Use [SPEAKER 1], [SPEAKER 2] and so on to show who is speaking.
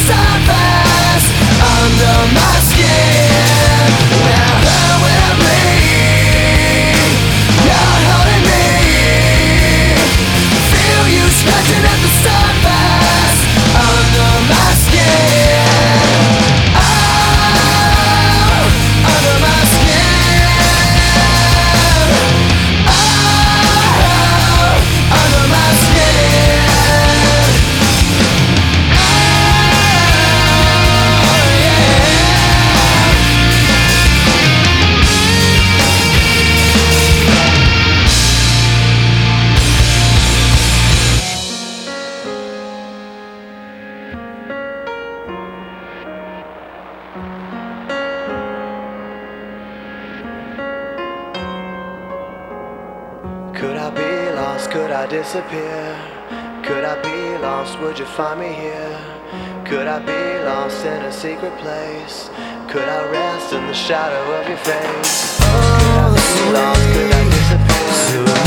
[SPEAKER 1] surface, under my skin. When I hurt, when I bleed, you're holding me. Feel you scratching at the surface, under my skin. Oh, under my skin. Oh, under my skin. Could I be lost? Could I disappear? Could I be lost? Would you find me here? Could I be lost in a secret place? Could I rest in the shadow of your face? Could I be lost? Could I disappear?